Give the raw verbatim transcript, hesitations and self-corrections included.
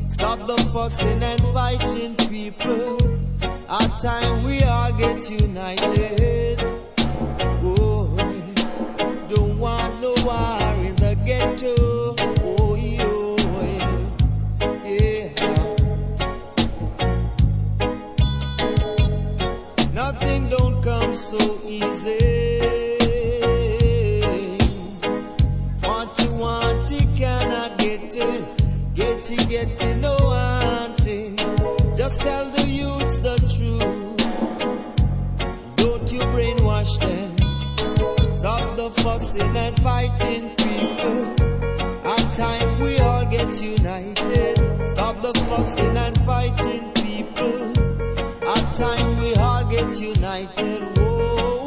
Stop the fussing and fighting, people. At time we all get united. Oh, don't want no war in the ghetto. Oh, yo, yeah. Nothing don't come so easy. Want to want it, cannot get it. Get it, get it, no want it. Just tell the youths the truth. Don't you brainwash them. Stop the fussing and fighting, people. At time we all get united. Stop the fussing and fighting, people. At time we all get united. Whoa.